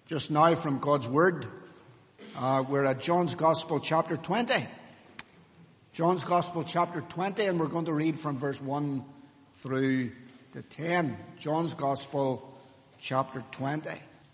Just now from God's Word. We're at John's Gospel chapter 20. John's Gospel chapter 20, and we're going to read from verse 1 through to 10. John's Gospel chapter 20.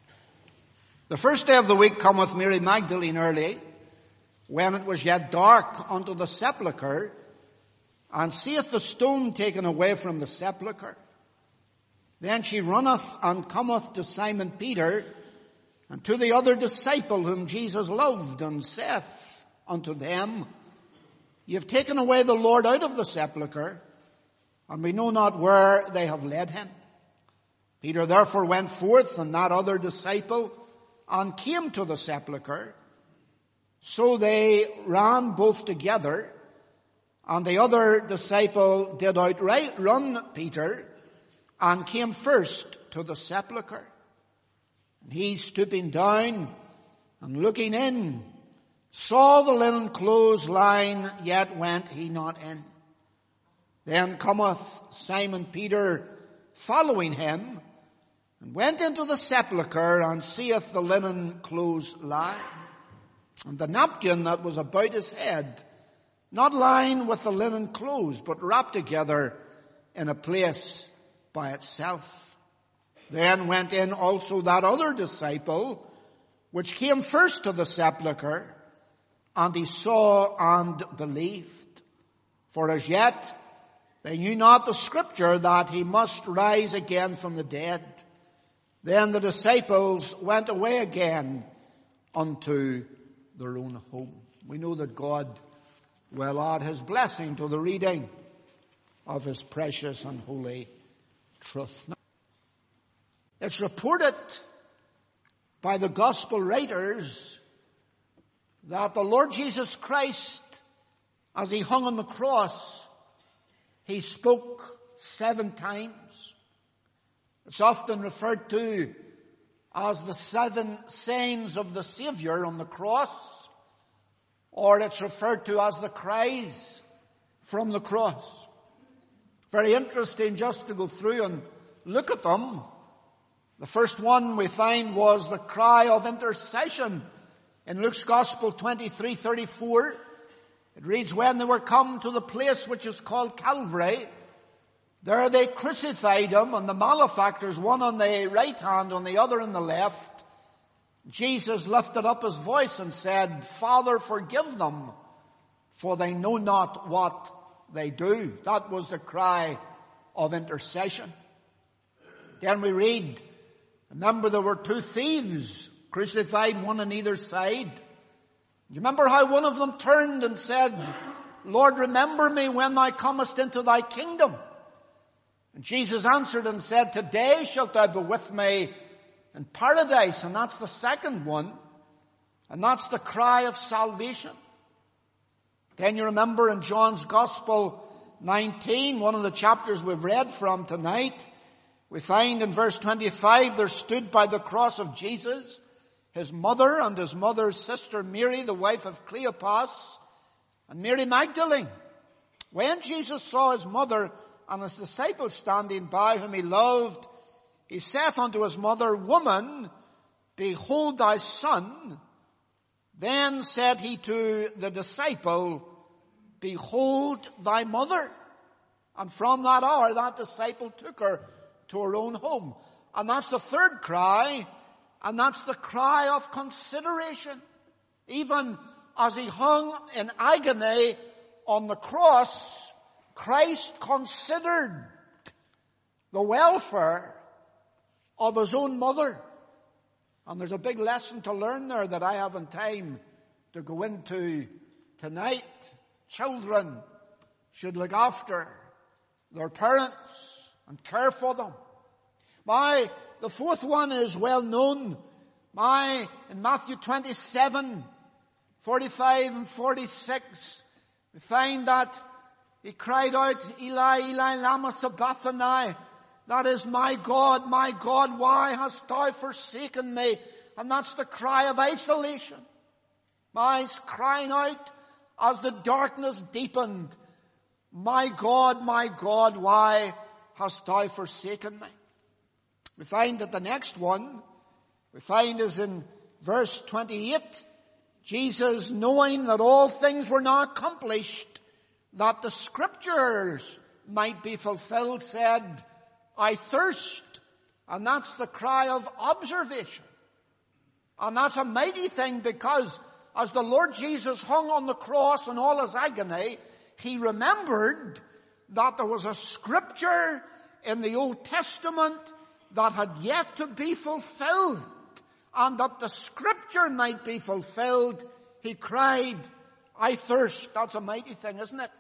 The first day of the week cometh Mary Magdalene early, when it was yet dark, unto the sepulchre, and seeth the stone taken away from the sepulchre. Then she runneth and cometh to Simon Peter, and to the other disciple whom Jesus loved, and saith unto them, Ye have taken away the Lord out of the sepulchre, and we know not where they have led him. Peter therefore went forth, and that other disciple, and came to the sepulchre. So they ran both together, and the other disciple did outrun Peter, and came first to the sepulchre. And he, stooping down and looking in, saw the linen clothes lying, yet went he not in. Then cometh Simon Peter following him, and went into the sepulchre, and seeth the linen clothes lie, and the napkin that was about his head, not lying with the linen clothes, but wrapped together in a place by itself. Then went in also that other disciple, which came first to the sepulchre, and he saw and believed. For as yet they knew not the scripture that he must rise again from the dead. Then the disciples went away again unto their own home. We know that God will add his blessing to the reading of his precious and holy truth. It's reported by the gospel writers that the Lord Jesus Christ, as he hung on the cross, he spoke 7 times. It's often referred to as the 7 sayings of the Savior on the cross, or it's referred to as the cries from the cross. Very interesting just to go through and look at them. The first one we find was the cry of intercession in Luke's Gospel 23:34. It reads, when they were come to the place which is called Calvary, there they crucified him, and the malefactors, one on the right hand, on the other on the left. Jesus lifted up his voice and said, Father, forgive them, for they know not what they do. That was the cry of intercession. Then we read, remember there were 2 thieves crucified, one on either side. You remember how one of them turned and said, Lord, remember me when thou comest into thy kingdom. And Jesus answered and said, today shalt thou be with me in paradise. And that's the second one. And that's the cry of salvation. Then you remember in John's Gospel 19, one of the chapters we've read from tonight, we find in verse 25, there stood by the cross of Jesus his mother and his mother's sister Mary, the wife of Cleopas, and Mary Magdalene. When Jesus saw his mother and his disciples standing by, whom he loved, he saith unto his mother, Woman, behold thy son. Then said he to the disciple, Behold thy mother. And from that hour, that disciple took her to her own home. And that's the third cry, and that's the cry of consideration. Even as he hung in agony on the cross, Christ considered the welfare of his own mother. And there's a big lesson to learn there that I haven't time to go into tonight. Children should look after their parents and care for them. The fourth one is well known. In Matthew 27, 45 and 46, we find that he cried out, Eli, Eli, lama sabachthani. That is, my God, why hast thou forsaken me? And that's the cry of isolation. He's crying out as the darkness deepened, my God, why hast thou forsaken me? We find that the next one We find as in verse 28, Jesus, knowing that all things were now accomplished, that the scriptures might be fulfilled, said, I thirst. And that's the cry of observation. And that's a mighty thing, because as the Lord Jesus hung on the cross in all his agony, he remembered that there was a scripture in the Old Testament that had yet to be fulfilled. And that the scripture might be fulfilled, he cried, I thirst. That's a mighty thing, isn't it?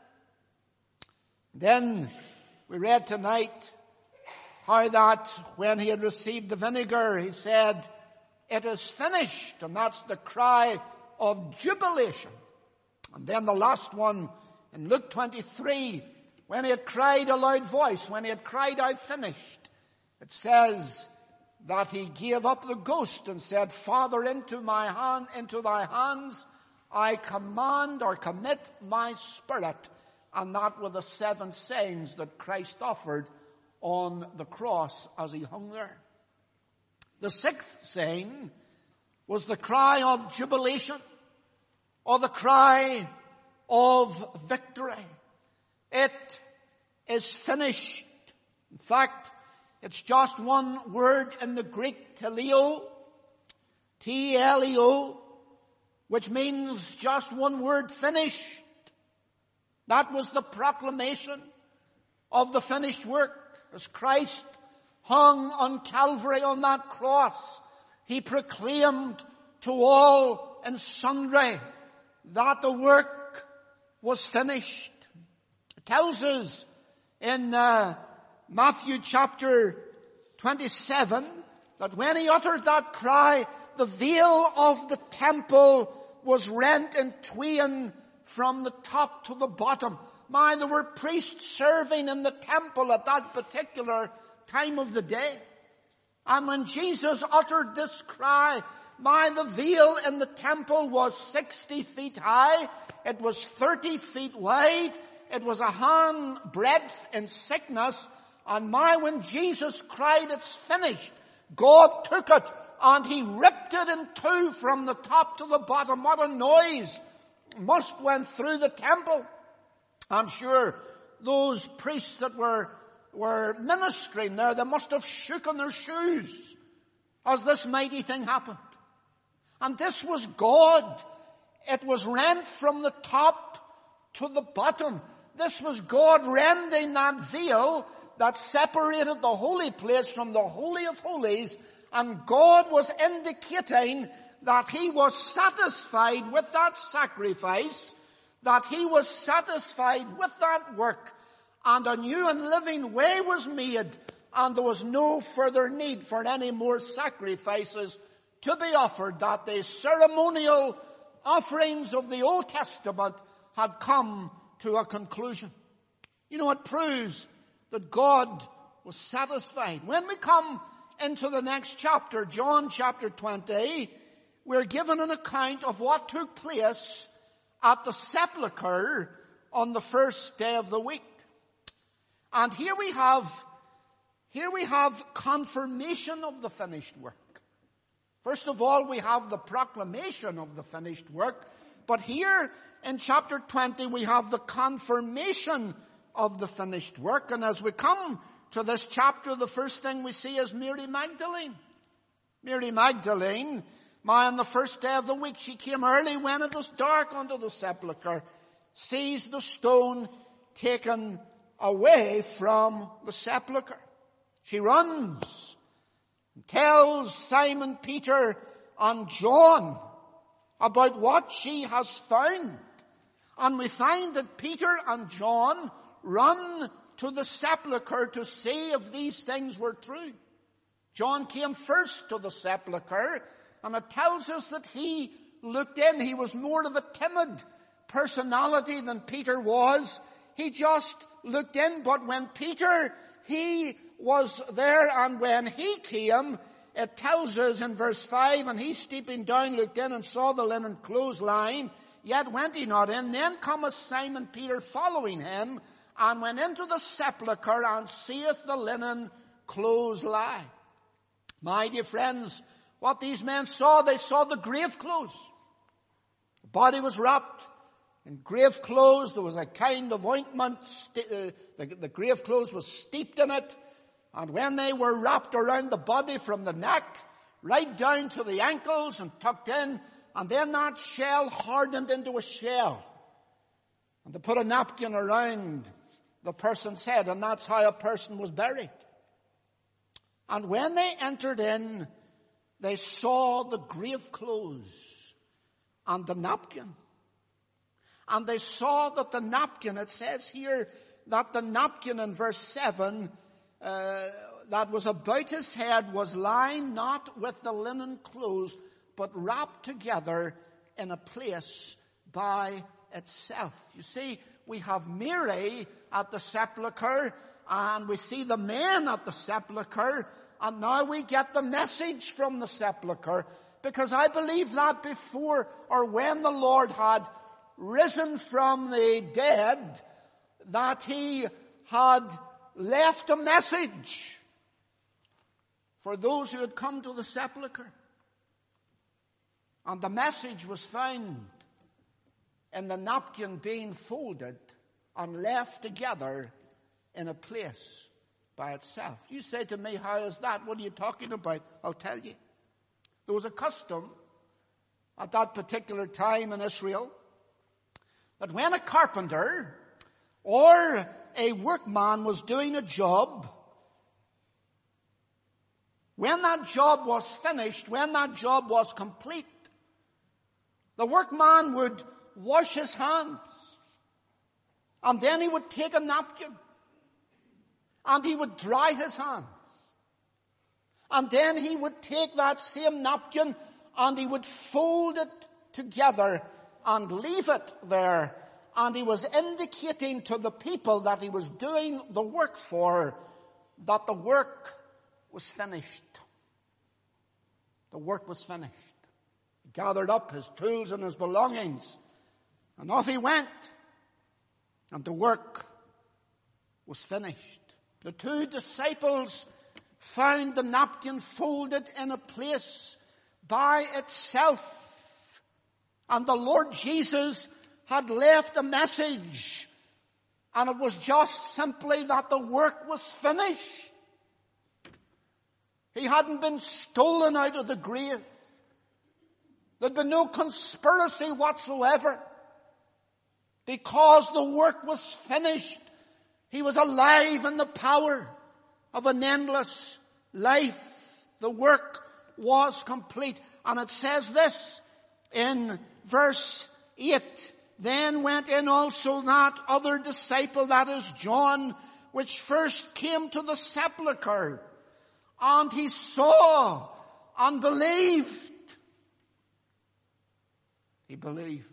Then we read tonight how that when he had received the vinegar, he said, it is finished. And that's the cry of jubilation. And then the last one in Luke 23, when he had cried a loud voice, when he had cried, I finished, it says that he gave up the ghost and said, Father, into thy hands I command or commit my spirit. And that were the 7 sayings that Christ offered on the cross as he hung there. The 6th saying was the cry of jubilation, or the cry of victory. It is finished. In fact, it's just one word in the Greek, teleo, T-E-L-E-O, which means just one word, finished. That was the proclamation of the finished work. As Christ hung on Calvary on that cross, he proclaimed to all and sundry that the work was finished. It tells us in Matthew chapter 27 that when he uttered that cry, the veil of the temple was rent in twain from the top to the bottom. There were priests serving in the temple at that particular time of the day. And when Jesus uttered this cry, the veil in the temple was 60 feet high. It was 30 feet wide. It was a hand breadth in thickness. And when Jesus cried, it's finished, God took it and he ripped it in two from the top to the bottom. What a noise must went through the temple. I'm sure those priests that were ministering there, they must have shaken their shoes as this mighty thing happened. And this was God. It was rent from the top to the bottom. This was God rending that veil that separated the holy place from the Holy of Holies, and God was indicating that he was satisfied with that sacrifice, that he was satisfied with that work, and a new and living way was made, and there was no further need for any more sacrifices to be offered, that the ceremonial offerings of the Old Testament had come to a conclusion. It proves that God was satisfied. When we come into the next chapter, John chapter 20, we're given an account of what took place at the sepulchre on the first day of the week. And here we have confirmation of the finished work. First of all, we have the proclamation of the finished work. But here in chapter 20, we have the confirmation of the finished work. And as we come to this chapter, the first thing we see is Mary Magdalene. Mary Magdalene, on the first day of the week, she came early when it was dark unto the sepulchre, sees the stone taken away from the sepulchre. She runs and tells Simon Peter and John about what she has found. And we find that Peter and John run to the sepulchre to see if these things were true. John came first to the sepulchre, and it tells us that he looked in. He was more of a timid personality than Peter was. He just looked in, but when Peter, he was there, and when he came, it tells us in verse 5, and he stooping down looked in and saw the linen clothes lying, yet went he not in. Then cometh Simon Peter following him, and went into the sepulchre, and seeth the linen clothes lie. My dear friends, what these men saw, they saw the grave clothes. The body was wrapped in grave clothes. There was a kind of ointment. The grave clothes was steeped in it. And when they were wrapped around the body from the neck, right down to the ankles and tucked in, and then that shell hardened into a shell. And they put a napkin around the person's head, and that's how a person was buried. And when they entered in, they saw the grave clothes and the napkin. And they saw that the napkin, it says here that the napkin in verse 7, that was about his head was lying not with the linen clothes, but wrapped together in a place by itself. You see, we have Mary at the sepulchre, and we see the men at the sepulchre, and now we get the message from the sepulchre, because I believe that before or when the Lord had risen from the dead, that he had left a message for those who had come to the sepulchre. And the message was found in the napkin being folded and left together in a place by itself. You say to me, how is that? What are you talking about? I'll tell you. There was a custom at that particular time in Israel that when a carpenter or a workman was doing a job, when that job was finished, when that job was complete, the workman would wash his hands, and then he would take a napkin and he would dry his hands, and then he would take that same napkin and he would fold it together and leave it there, and he was indicating to the people that he was doing the work for that the work was finished. The work was finished. He gathered up his tools and his belongings, and off he went, and the work was finished. The two disciples found the napkin folded in a place by itself, and the Lord Jesus had left a message, and it was just simply that the work was finished. He hadn't been stolen out of the grave. There'd been no conspiracy whatsoever, because the work was finished. He was alive in the power of an endless life. The work was complete. And it says this in verse 8, then went in also that other disciple, that is John, which first came to the sepulchre, and he saw and believed. He believed.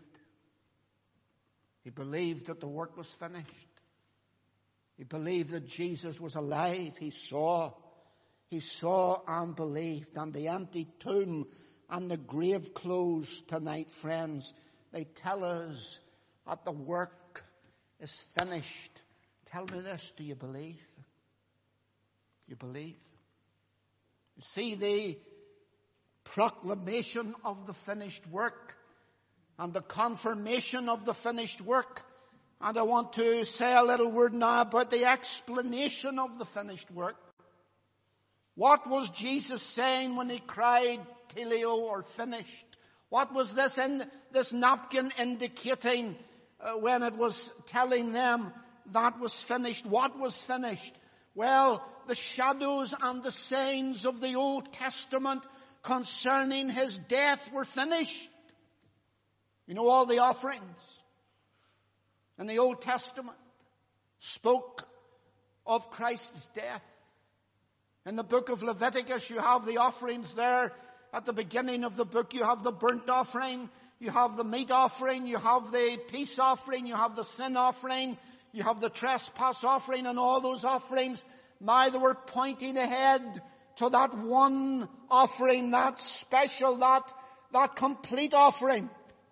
He believed that the work was finished. He believed that Jesus was alive. He saw and believed. And the empty tomb and the grave clothes tonight, friends, they tell us that the work is finished. Tell me this, do you believe? Do you believe? You see, the proclamation of the finished work and the confirmation of the finished work. And I want to say a little word now about the explanation of the finished work. What was Jesus saying when he cried, Teleo, or finished? What was this napkin indicating when it was telling them that was finished? What was finished? Well, the shadows and the signs of the Old Testament concerning his death were finished. You know, all the offerings in the Old Testament spoke of Christ's death. In the book of Leviticus, you have the offerings there. At the beginning of the book, you have the burnt offering, you have the meat offering, you have the peace offering, you have the sin offering, you have the trespass offering, and all those offerings, they were pointing ahead to that one offering, that special, that complete offering.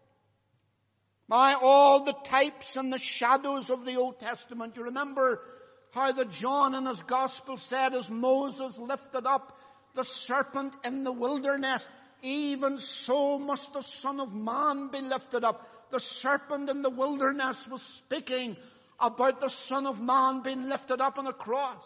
All the types and the shadows of the Old Testament. You remember how that John in his gospel said, as Moses lifted up the serpent in the wilderness, even so must the Son of Man be lifted up. The serpent in the wilderness was speaking about the Son of Man being lifted up on a cross.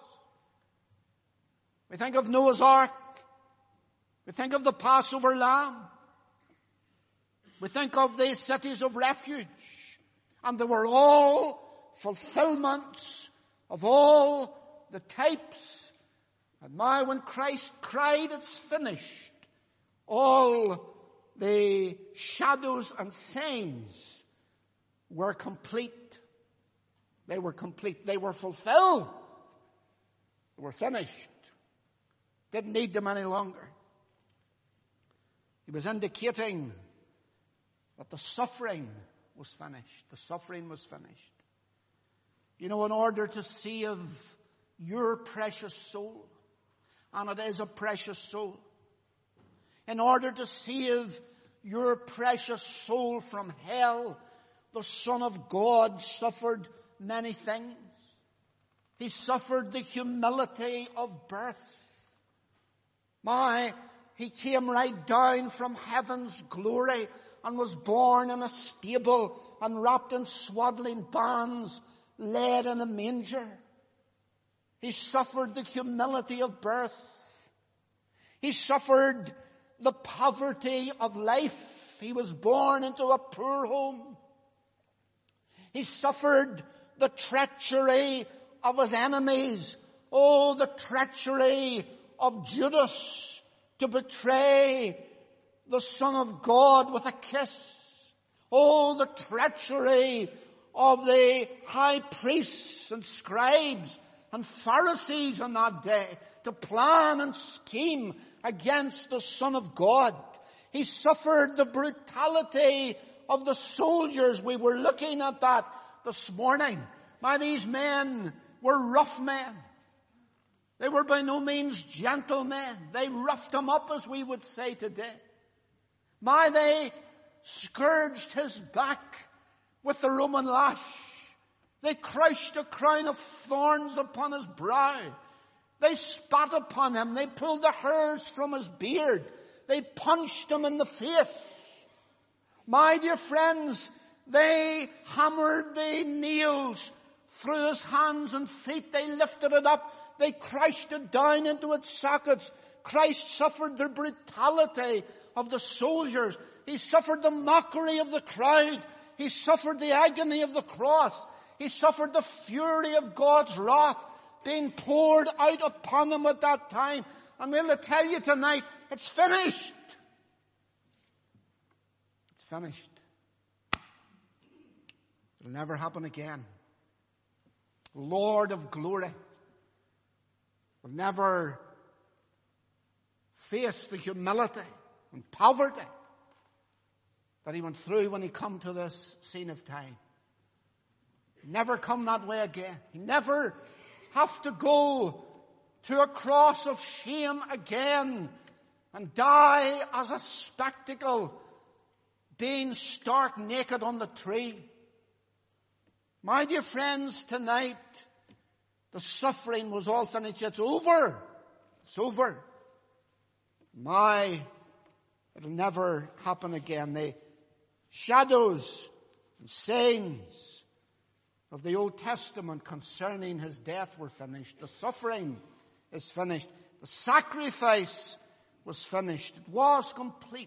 We think of Noah's Ark. We think of the Passover lamb. We think of the cities of refuge. And they were all fulfillments of all the types. And now when Christ cried, it's finished, all the shadows and signs were complete. They were complete. They were fulfilled. They were finished. Didn't need them any longer. He was indicating that the suffering was finished. The suffering was finished. You know, in order to save your precious soul, and it is a precious soul, in order to save your precious soul from hell, the Son of God suffered many things. He suffered the humility of birth. He came right down from heaven's glory and was born in a stable and wrapped in swaddling bands, laid in a manger. He suffered the humility of birth. He suffered the poverty of life. He was born into a poor home. He suffered the treachery of his enemies. Oh, the treachery of Judas to betray the Son of God with a kiss. Oh, the treachery of the high priests and scribes and Pharisees on that day to plan and scheme against the Son of God. He suffered the brutality of the soldiers. We were looking at that this morning. These men were rough men. They were by no means gentlemen. They roughed him up, as we would say today. They scourged his back with the Roman lash. They crushed a crown of thorns upon his brow. They spat upon him. They pulled the hairs from his beard. They punched him in the face. My dear friends, they hammered the nails through his hands and feet. They lifted it up. They crushed it down into its sockets. Christ suffered the brutality of the soldiers. He suffered the mockery of the crowd. He suffered the agony of the cross. He suffered the fury of God's wrath being poured out upon him at that time. And we'll tell you tonight, it's finished. It's finished. It'll never happen again. Lord of glory will never face the humility and poverty that he went through when he come to this scene of time. Never come that way again. He never have to go to a cross of shame again and die as a spectacle, being stark naked on the tree. My dear friends, tonight, the suffering was all finished. It's over. It's over. It'll never happen again. The shadows and sayings of the Old Testament concerning his death were finished. The suffering is finished. The sacrifice was finished. It was complete.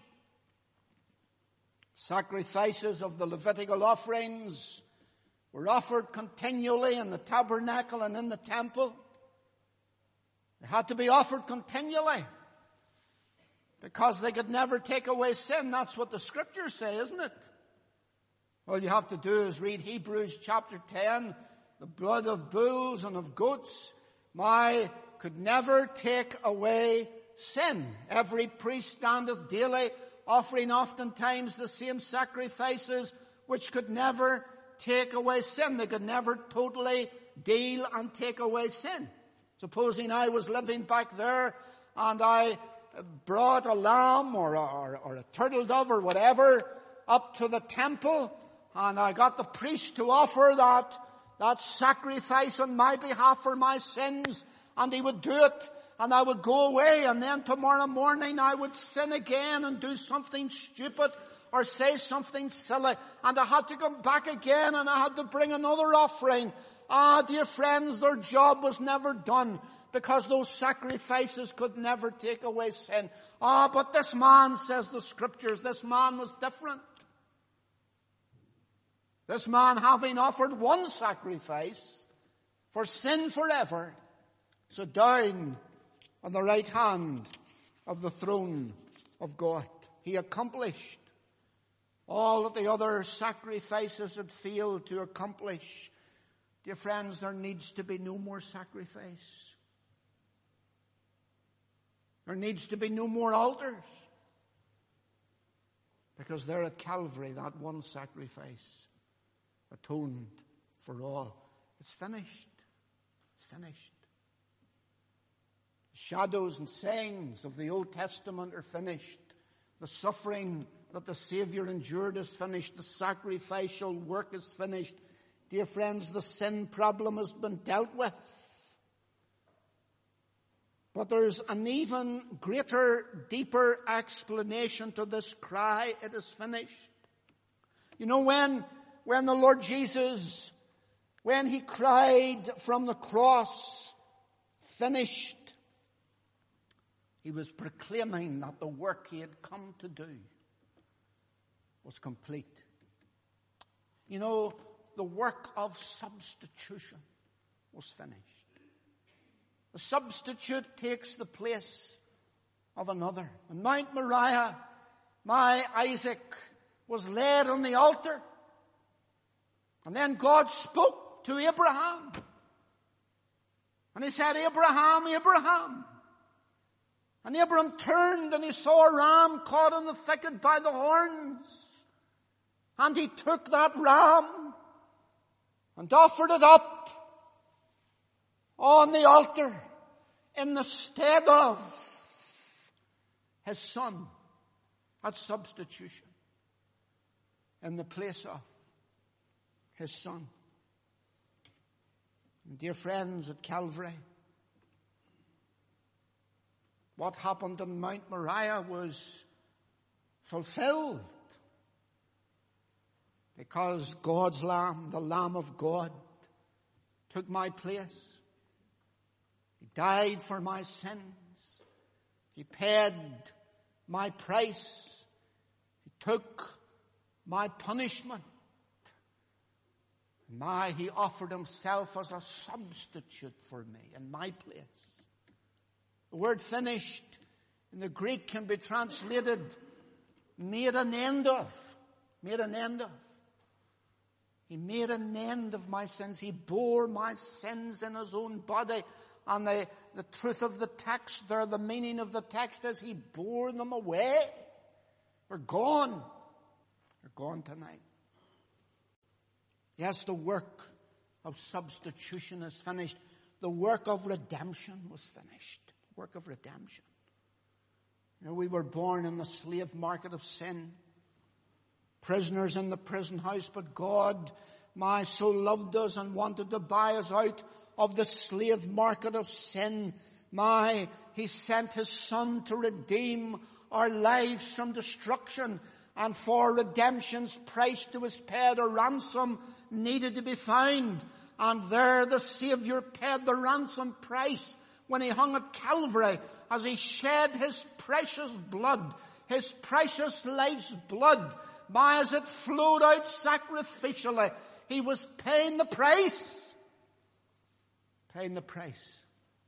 Sacrifices of the Levitical offerings were offered continually in the tabernacle and in the temple. They had to be offered continually because they could never take away sin. That's what the scriptures say, isn't it? All you have to do is read Hebrews chapter 10. The blood of bulls and of goats could never take away sin. Every priest standeth daily, offering oftentimes the same sacrifices, which could never take away sin. They could never totally deal and take away sin. Supposing I was living back there and I brought a lamb or a turtle dove or whatever up to the temple, and I got the priest to offer that sacrifice on my behalf for my sins, and he would do it, and I would go away, and then tomorrow morning I would sin again and do something stupid or say something silly, and I had to come back again and I had to bring another offering. Dear friends, their job was never done, because those sacrifices could never take away sin. But this man, says the scriptures, this man was different. This man, having offered one sacrifice for sin forever, sat down on the right hand of the throne of God. He accomplished all that the other sacrifices had failed to accomplish. Dear friends, there needs to be no more sacrifice. There needs to be no more altars. Because there at Calvary, that one sacrifice atoned for all. It's finished. It's finished. The shadows and sayings of the Old Testament are finished. The suffering that the Savior endured is finished. The sacrificial work is finished. Dear friends, the sin problem has been dealt with. But there's an even greater, deeper explanation to this cry, it is finished. You know, when the Lord Jesus, when he cried from the cross, finished, he was proclaiming that the work he had come to do was complete. You know, the work of substitution was finished. The substitute takes the place of another. On Mount Moriah, my Isaac was laid on the altar. And then God spoke to Abraham. And he said, Abraham, Abraham. And Abraham turned and he saw a ram caught in the thicket by the horns. And he took that ram and offered it up on the altar in the stead of his son, at substitution, in the place of his son. And dear friends, at Calvary, what happened on Mount Moriah was fulfilled, because God's Lamb, the Lamb of God, took my place. He died for my sins. He paid my price. He took my punishment. He offered himself as a substitute for me in my place. The word finished in the Greek can be translated made an end of. Made an end of. He made an end of my sins. He bore my sins in his own body. And the truth of the text there, the meaning of the text is he bore them away. They're gone. They're gone tonight. Yes, the work of substitution is finished. The work of redemption was finished. The work of redemption. You know, we were born in the slave market of sin. Prisoners in the prison house, but God, my soul, loved us and wanted to buy us out of the slave market of sin. He sent his Son to redeem our lives from destruction, and for redemption's price to was paid, a ransom needed to be found, and there the Savior paid the ransom price when he hung at Calvary, as he shed his precious blood, his precious life's blood, as it flowed out sacrificially. He was paying the price. Paying the price.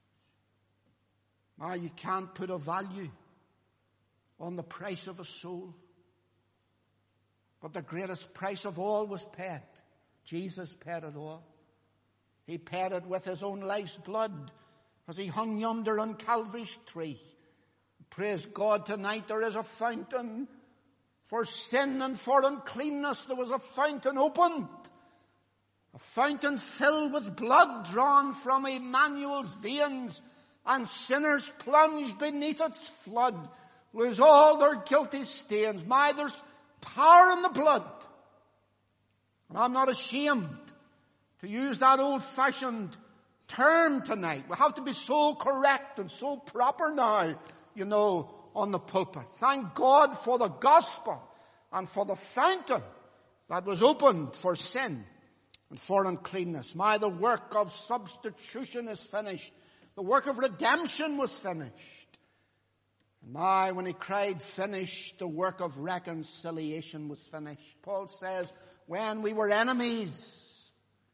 You can't put a value on the price of a soul. But the greatest price of all was paid. Jesus paid it all. He paid it with his own life's blood as he hung yonder on Calvary's tree. Praise God, tonight there is a fountain for sin and for uncleanness. There was a fountain opened. A fountain filled with blood drawn from Emmanuel's veins, and sinners plunged beneath its flood lose all their guilty stains. There's power in the blood. And I'm not ashamed to use that old-fashioned term tonight. We have to be so correct and so proper now, on the pulpit. Thank God for the gospel and for the fountain that was opened for sin and for uncleanness. The work of substitution is finished. The work of redemption was finished. And when he cried finished, the work of reconciliation was finished. Paul says, when we were enemies,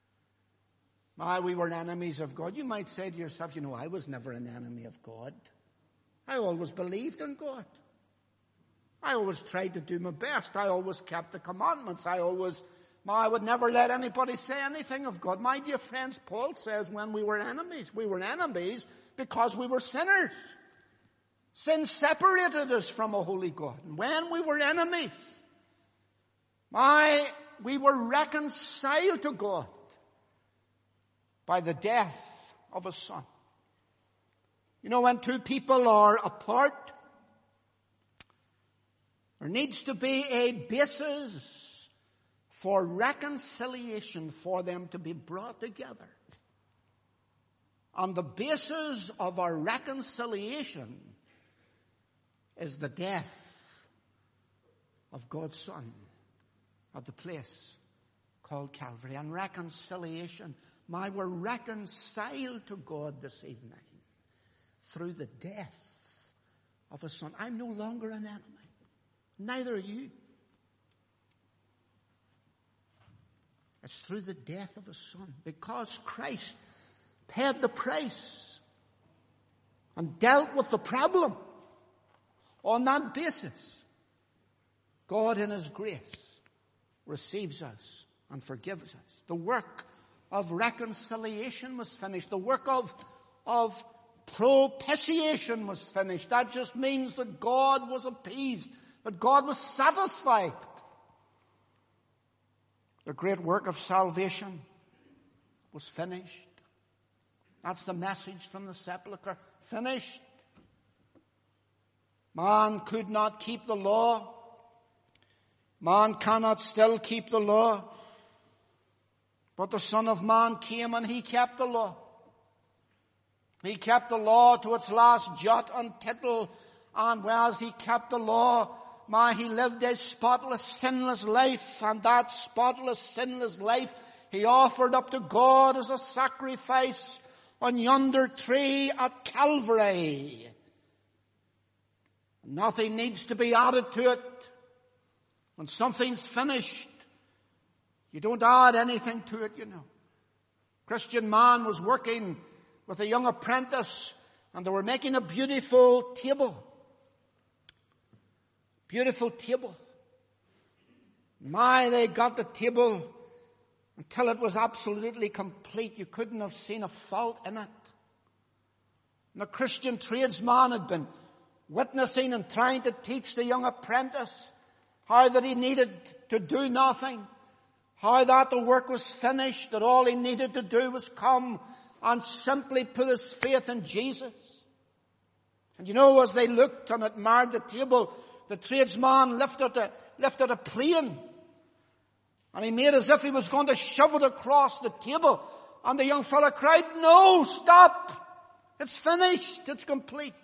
we were enemies of God. You might say to yourself, I was never an enemy of God. I always believed in God. I always tried to do my best. I always kept the commandments. I would never let anybody say anything of God. My dear friends, Paul says when we were enemies because we were sinners. Sin separated us from a holy God. And when we were enemies, we were reconciled to God by the death of a son. When two people are apart, there needs to be a basis for reconciliation for them to be brought together. And the basis of our reconciliation is the death of God's Son at the place called Calvary. And reconciliation, we're reconciled to God this evening through the death of a son. I'm no longer an enemy. Neither are you. It's through the death of a son. Because Christ paid the price and dealt with the problem. On that basis, God in His grace receives us and forgives us. The work of reconciliation was finished. The work of propitiation was finished. That just means that God was appeased, that God was satisfied. The great work of salvation was finished. That's the message from the sepulchre. Finished. Man could not keep the law. Man cannot still keep the law. But the Son of Man came and He kept the law. He kept the law to its last jot and tittle. And as He kept the law, He lived a spotless, sinless life. And that spotless, sinless life He offered up to God as a sacrifice on yonder tree at Calvary. Nothing needs to be added to it. When something's finished, you don't add anything to it, Christian man was working with a young apprentice and they were making a beautiful table. Beautiful table. They got the table until it was absolutely complete. You couldn't have seen a fault in it. And the Christian tradesman had been witnessing and trying to teach the young apprentice how that he needed to do nothing, how that the work was finished, that all he needed to do was come and simply put his faith in Jesus. And as they looked and admired the table, the tradesman lifted a plane and he made as if he was going to shove it across the table, and the young fella cried, "No, stop! It's finished, it's complete."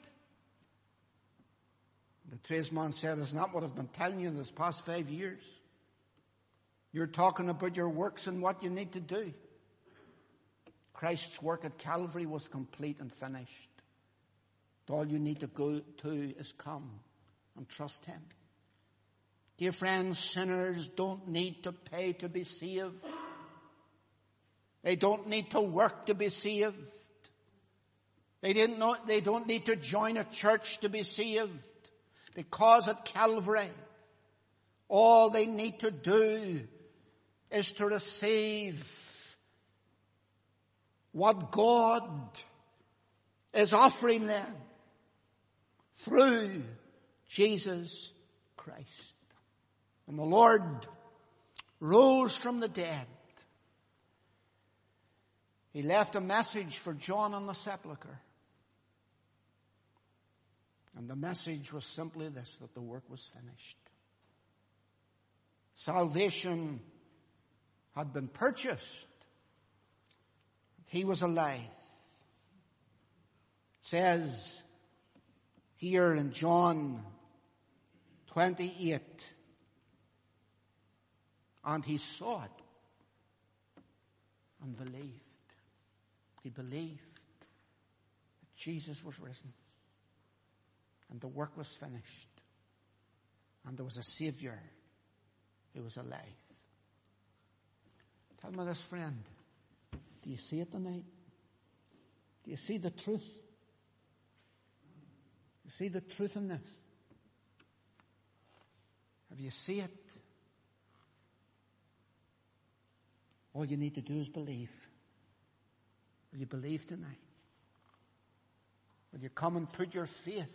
The tradesman said, "Isn't that what I've been telling you in this past 5 years? You're talking about your works and what you need to do. Christ's work at Calvary was complete and finished. All you need to go to is come and trust Him." Dear friends, sinners don't need to pay to be saved. They don't need to work to be saved. They don't need to join a church to be saved. Because at Calvary, all they need to do is to receive what God is offering them through Jesus Christ. And the Lord rose from the dead. He left a message for John on the sepulchre. And the message was simply this, that the work was finished. Salvation had been purchased. He was alive. It says here in John 28, and he saw it and believed. He believed that Jesus was risen and the work was finished and there was a Savior who was alive. Tell me this, friend. Do you see it tonight? Do you see the truth? You see the truth in this? Have you seen it? All you need to do is believe. Will you believe tonight? Will you come and put your faith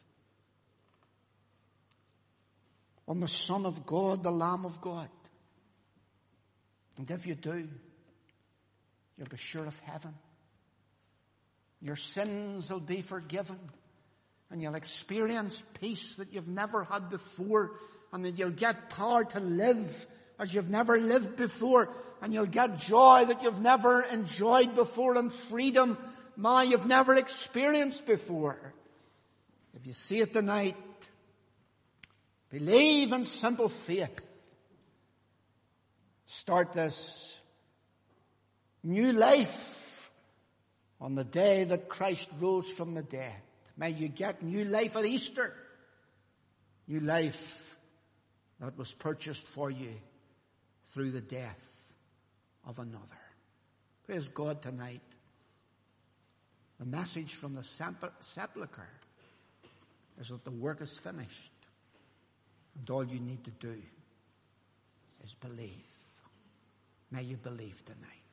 on the Son of God, the Lamb of God? And if you do, you'll be sure of heaven. Your sins will be forgiven. And you'll experience peace that you've never had before. And that you'll get power to live as you've never lived before. And you'll get joy that you've never enjoyed before. And freedom, you've never experienced before. If you see it tonight, believe in simple faith. Start this new life on the day that Christ rose from the dead. May you get new life at Easter. New life that was purchased for you through the death of another. Praise God tonight. The message from the sepulchre is that the work is finished. And all you need to do is believe. May you believe tonight.